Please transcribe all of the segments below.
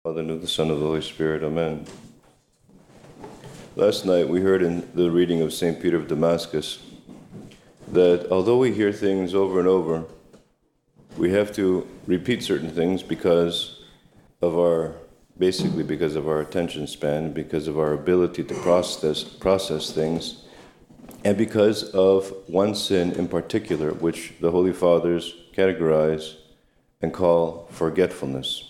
Father, and of the Son, and of the Holy Spirit. Amen. Last night we heard in the reading of St. Peter of Damascus that although we hear things over and over, we have to repeat certain things because of our attention span, because of our ability to process things, and because of one sin in particular, which the Holy Fathers categorize and call forgetfulness.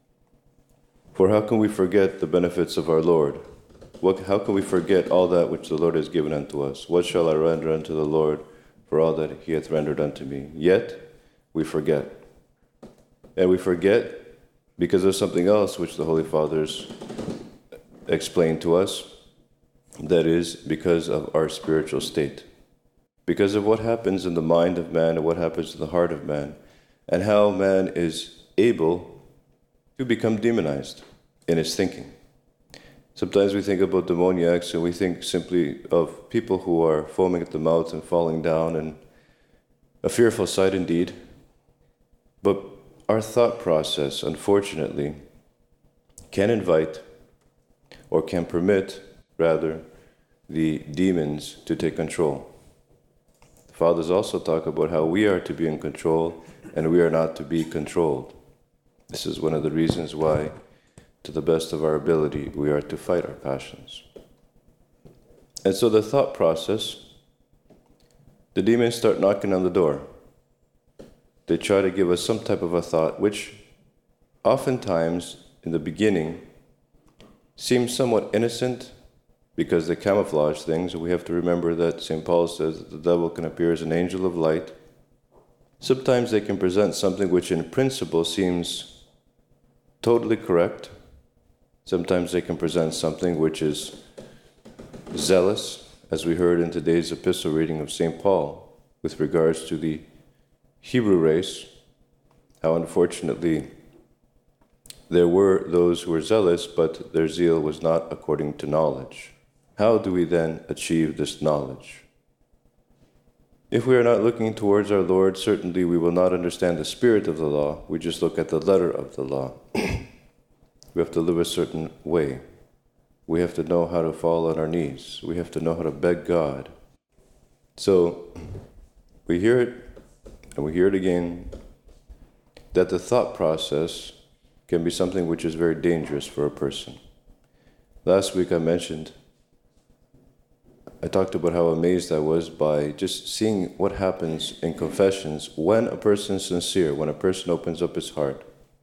For how can we forget the benefits of our Lord? How can we forget all that which the Lord has given unto us? What shall I render unto the Lord for all that he hath rendered unto me? Yet we forget. And we forget because of something else which the Holy Fathers explain to us, that is, because of our spiritual state. Because of what happens in the mind of man and what happens in the heart of man, and how man is able to become demonized in his thinking. Sometimes we think about demoniacs and we think simply of people who are foaming at the mouth and falling down, and a fearful sight indeed. But our thought process, unfortunately, can invite, or can permit, rather, the demons to take control. The Fathers also talk about how we are to be in control and we are not to be controlled. This is one of the reasons why, to the best of our ability, we are to fight our passions. And so the thought process, the demons start knocking on the door. They try to give us some type of a thought, which oftentimes, in the beginning, seems somewhat innocent because they camouflage things. We have to remember that St. Paul says that the devil can appear as an angel of light. Sometimes they can present something which in principle seems totally correct. Sometimes they can present something which is zealous, as we heard in today's epistle reading of St. Paul, with regards to the Hebrew race, how unfortunately there were those who were zealous, but their zeal was not according to knowledge. How do we then achieve this knowledge? If we are not looking towards our Lord, certainly we will not understand the spirit of the law. We just look at the letter of the law. We have to live a certain way. We have to know how to fall on our knees. We have to know how to beg God. So we hear it, and we hear it again, that the thought process can be something which is very dangerous for a person. Last week I talked about how amazed I was by just seeing what happens in confessions when a person is sincere, when a person opens up his heart.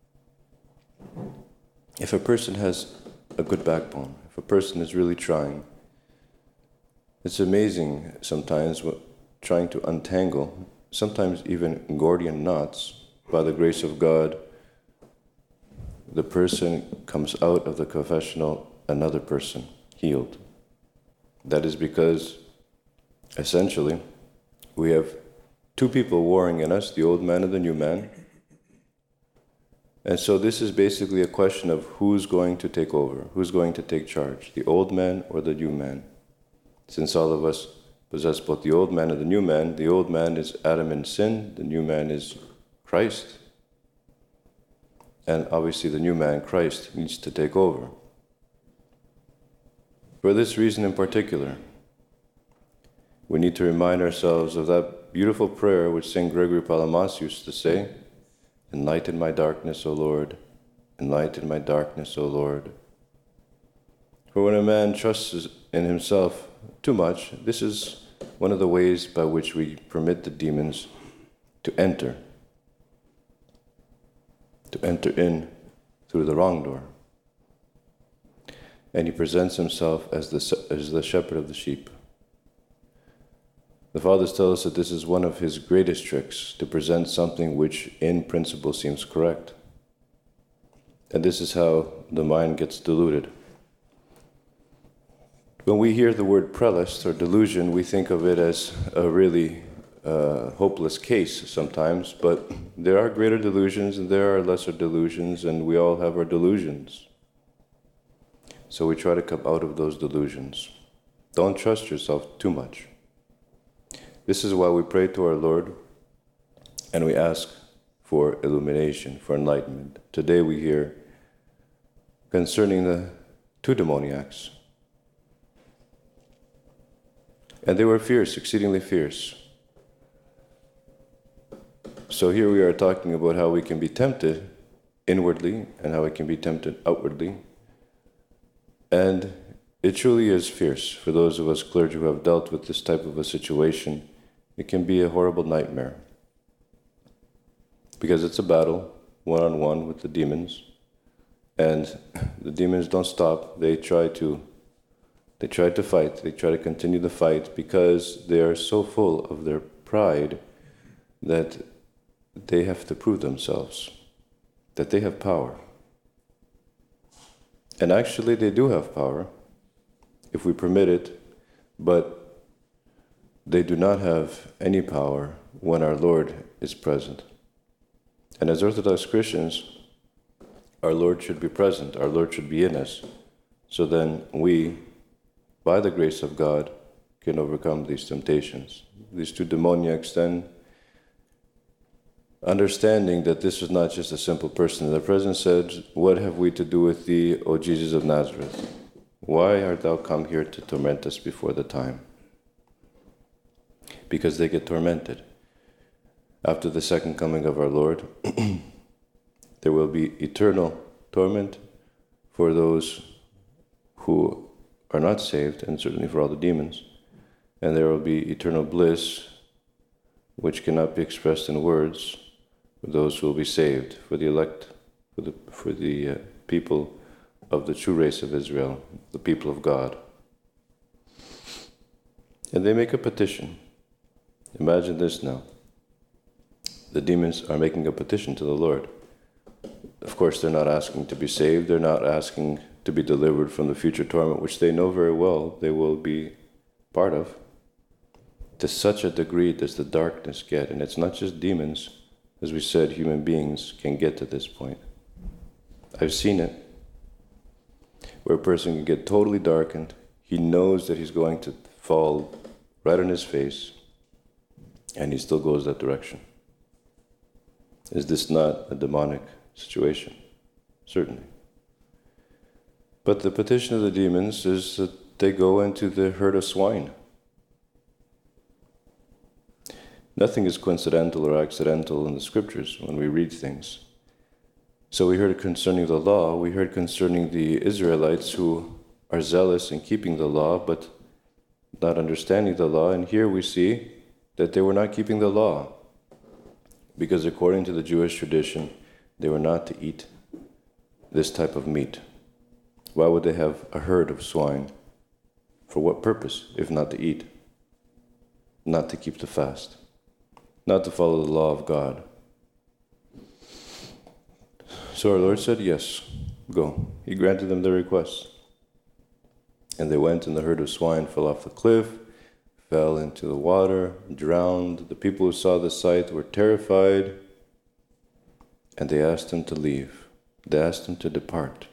If a person has a good backbone, if a person is really trying, it's amazing sometimes trying to untangle, sometimes even Gordian knots, by the grace of God, the person comes out of the confessional another person, healed. That is because, essentially, we have two people warring in us, the old man and the new man. And so this is basically a question of who's going to take over, who's going to take charge, the old man or the new man. Since all of us possess both the old man and the old man is Adam in sin, the new man is Christ. And obviously the new man, Christ, needs to take over. For this reason in particular, we need to remind ourselves of that beautiful prayer which St. Gregory Palamas used to say, "Enlighten my darkness, O Lord, enlighten my darkness, O Lord." For when a man trusts in himself too much, this is one of the ways by which we permit the demons to enter in through the wrong door. And he presents himself as the shepherd of the sheep. The Fathers tell us that this is one of his greatest tricks, to present something which in principle seems correct. And this is how the mind gets deluded. When we hear the word prelest or delusion, we think of it as a really hopeless case sometimes, but there are greater delusions and there are lesser delusions, and we all have our delusions. So we try to come out of those delusions. Don't trust yourself too much. This is why we pray to our Lord and we ask for illumination, for enlightenment. Today we hear concerning the two demoniacs. And they were fierce, exceedingly fierce. So here we are talking about how we can be tempted inwardly and how we can be tempted outwardly. And it truly is fierce. For those of us clergy who have dealt with this type of a situation, it can be a horrible nightmare. Because it's a battle, one-on-one with the demons. And the demons don't stop. They try to fight. They try to continue the fight because they are so full of their pride that they have to prove themselves, that they have power. And actually they do have power, if we permit it, but they do not have any power when our Lord is present. And as Orthodox Christians, our Lord should be present, our Lord should be in us, so then we, by the grace of God, can overcome these temptations. These two demoniacs then, understanding that this was not just a simple person, the President said, "What have we to do with thee, O Jesus of Nazareth? Why art thou come here to torment us before the time?" Because they get tormented. After the second coming of our Lord, there will be eternal torment for those who are not saved, and certainly for all the demons. And there will be eternal bliss, which cannot be expressed in words, for those who will be saved, for the elect, for the people of the true race of Israel, the people of God. And they make a petition. Imagine this now. The demons are making a petition to the Lord. Of course, they're not asking to be saved. They're not asking to be delivered from the future torment, which they know very well they will be part of. To such a degree does the darkness get. And it's not just demons. As we said, human beings can get to this point. I've seen it, where a person can get totally darkened. He knows that he's going to fall right on his face, and he still goes that direction. Is this not a demonic situation? Certainly. But the petition of the demons is that they go into the herd of swine. Nothing is coincidental or accidental in the scriptures when we read things. So we heard concerning the law, we heard concerning the Israelites who are zealous in keeping the law, but not understanding the law. And here we see that they were not keeping the law, because according to the Jewish tradition, they were not to eat this type of meat. Why would they have a herd of swine? For what purpose, if not to eat? Not to keep the fast, not to follow the law of God. So our Lord said, yes, go. He granted them their request. And they went, and the herd of swine fell off the cliff, fell into the water, drowned. The people who saw the sight were terrified, and they asked him to leave. They asked him to depart.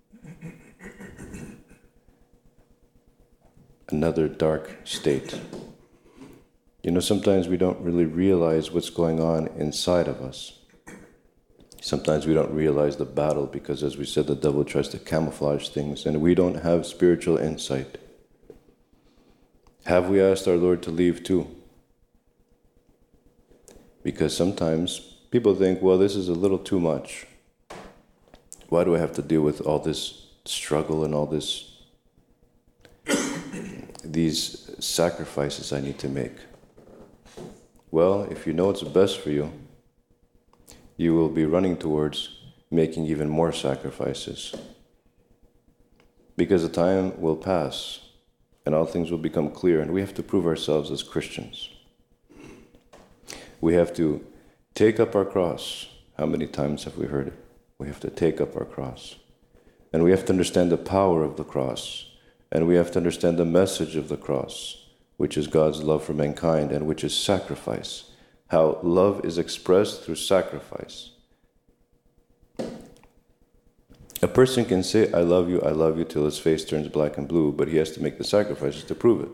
Another dark state. You know, sometimes we don't really realize what's going on inside of us. Sometimes we don't realize the battle because, as we said, the devil tries to camouflage things, and we don't have spiritual insight. Have we asked our Lord to leave too? Because sometimes people think, well, this is a little too much. Why do I have to deal with all this struggle and all these sacrifices I need to make? Well, if you know what's best for you, you will be running towards making even more sacrifices. Because the time will pass and all things will become clear, and we have to prove ourselves as Christians. We have to take up our cross. How many times have we heard it? We have to take up our cross. And we have to understand the power of the cross. And we have to understand the message of the cross, which is God's love for mankind and which is sacrifice. How love is expressed through sacrifice. A person can say, I love you, till his face turns black and blue, but he has to make the sacrifices to prove it.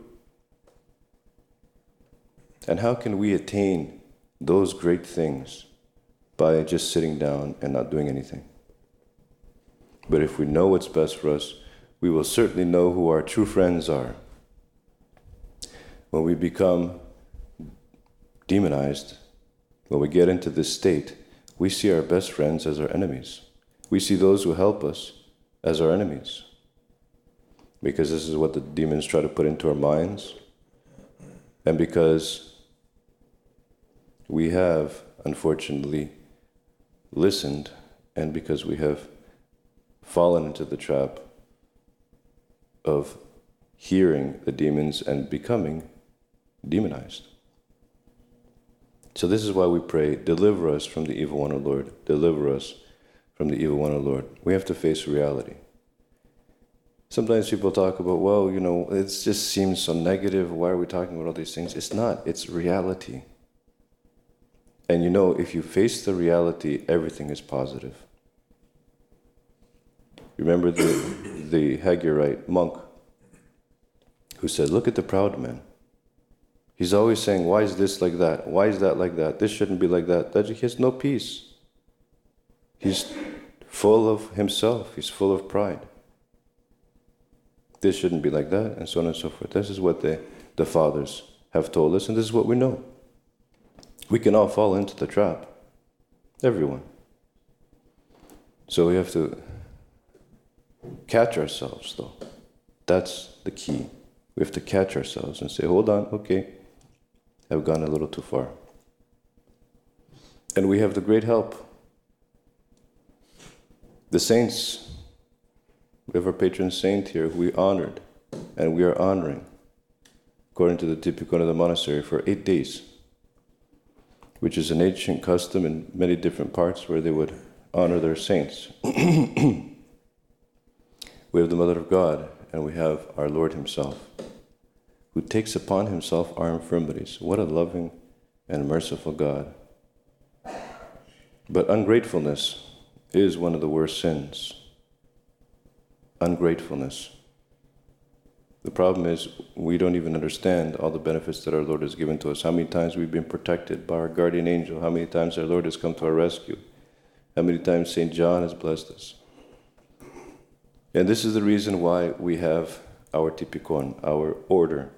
And how can we attain those great things by just sitting down and not doing anything? But if we know what's best for us, we will certainly know who our true friends are. When we become demonized, when we get into this state, we see our best friends as our enemies. We see those who help us as our enemies. Because this is what the demons try to put into our minds. And because we have, unfortunately, listened, and because we have fallen into the trap of hearing the demons and becoming demonized. So this is why we pray, deliver us from the evil one, O Lord. Deliver us from the evil one, O Lord. We have to face reality. Sometimes people talk about, well, it just seems so negative. Why are we talking about all these things? It's not. It's reality. And if you face the reality, everything is positive. Remember the Hagurite monk who said, look at the proud man. He's always saying, why is this like that? Why is that like that? This shouldn't be like that. He has no peace. He's full of himself. He's full of pride. This shouldn't be like that, and so on and so forth. This is what the fathers have told us, and this is what we know. We can all fall into the trap. Everyone. So we have to catch ourselves, though. That's the key. We have to catch ourselves and say, hold on, okay, I've gone a little too far. And we have the great help. The saints. We have our patron saint here who we honored, and we are honoring, according to the Tipikon of the monastery, for 8 days, which is an ancient custom in many different parts where they would honor their saints. We have the Mother of God, and we have our Lord Himself, who takes upon Himself our infirmities. What a loving and merciful God. But ungratefulness is one of the worst sins. Ungratefulness. The problem is we don't even understand all the benefits that our Lord has given to us. How many times we've been protected by our guardian angel. How many times our Lord has come to our rescue. How many times St. John has blessed us. And this is the reason why we have our Tipikon, our order,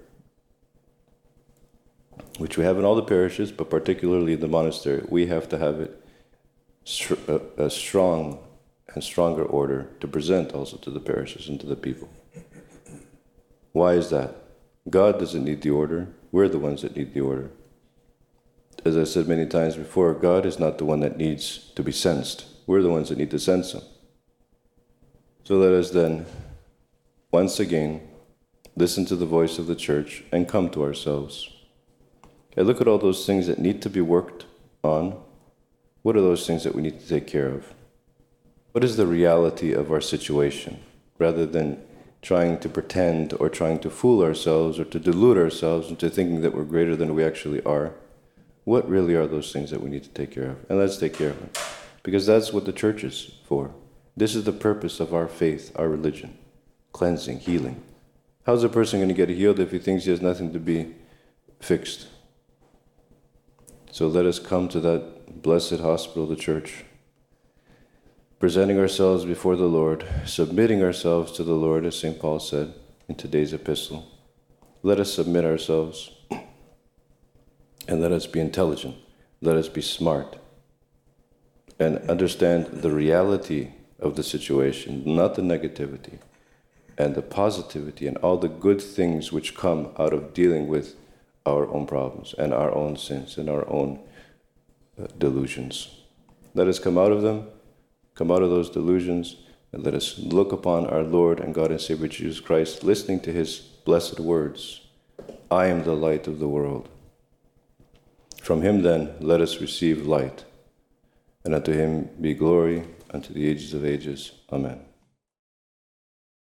which we have in all the parishes, but particularly in the monastery. We have to have it a strong and stronger order to present also to the parishes and to the people. Why is that? God doesn't need the order. We're the ones that need the order. As I said many times before, God is not the one that needs to be sensed. We're the ones that need to sense Him. So let us then, once again, listen to the voice of the Church and come to ourselves. And look at all those things that need to be worked on. What are those things that we need to take care of? What is the reality of our situation, rather than trying to pretend or trying to fool ourselves or to delude ourselves into thinking that we're greater than we actually are? What really are those things that we need to take care of? And let's take care of them. Because that's what the Church is for. This is the purpose of our faith, our religion. Cleansing, healing. How's a person going to get healed if he thinks he has nothing to be fixed? So let us come to that blessed hospital, the Church, presenting ourselves before the Lord, submitting ourselves to the Lord, as St. Paul said in today's epistle. Let us submit ourselves, and let us be intelligent. Let us be smart, and understand the reality of the situation, not the negativity, and the positivity, and all the good things which come out of dealing with our own problems, and our own sins, and our own delusions. Let us come out of them, come out of those delusions, and let us look upon our Lord and God and Savior Jesus Christ, listening to His blessed words. I am the light of the world. From Him then let us receive light, and unto Him be glory unto the ages of ages. Amen.